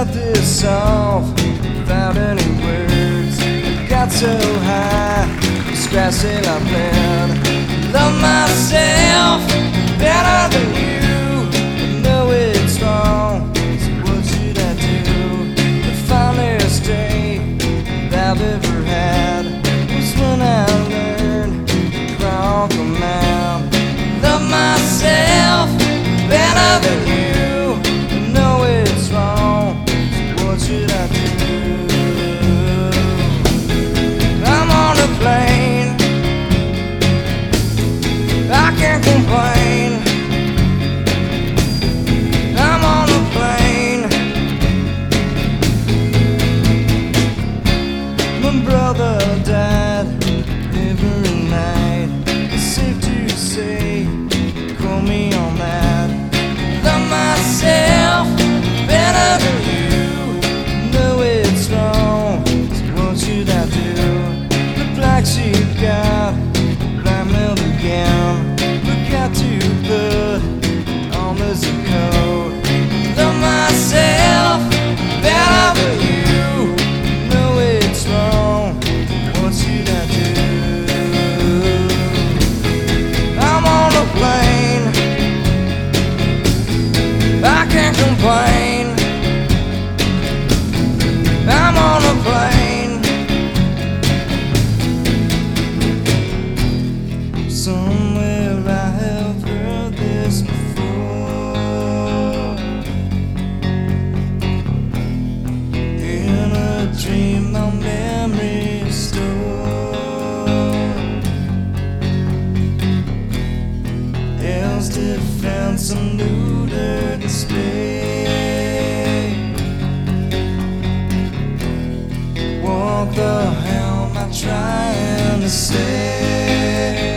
wrote this off without any words. Got so high, scratching la bed. Love myself better than you. I know it's wrong, so what should I do? The finest day I've ever had was when I learned to walk a mountain. Love myself better than you. I know it's wrong, so what should I do? I'm on a plane, I can't complain. I'm on a plane. My brother died every night. It's safe to say, call me on that. Love myself better than you. Know it's wrong, so what should I do? The black sheep got black milk again. Got to put on this coat. Love myself better than you. Know it's wrong, what should I do? I'm on a plane, I can't complain. I'm on a plane. Somewhere I have heard this before. In a dream my memory stored. Hell's defense and neuter display. Walk the helm I'm trying to say.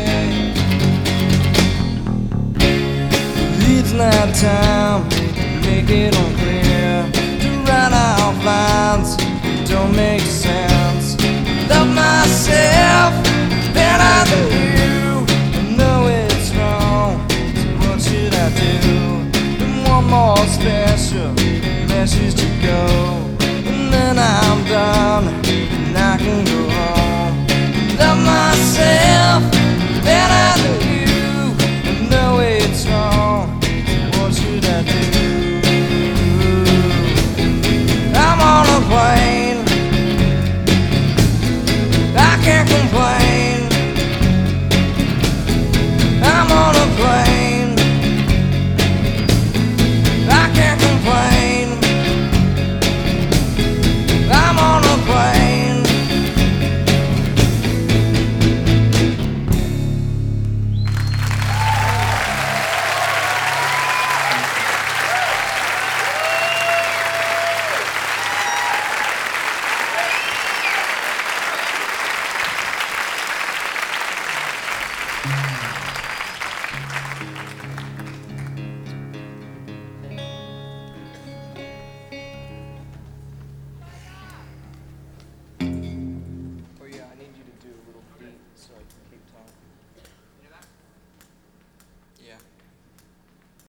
It's not time, make it unclear. To write off lines don't make sense. Love myself better than you. I know it's wrong, so what should I do? And one more special message to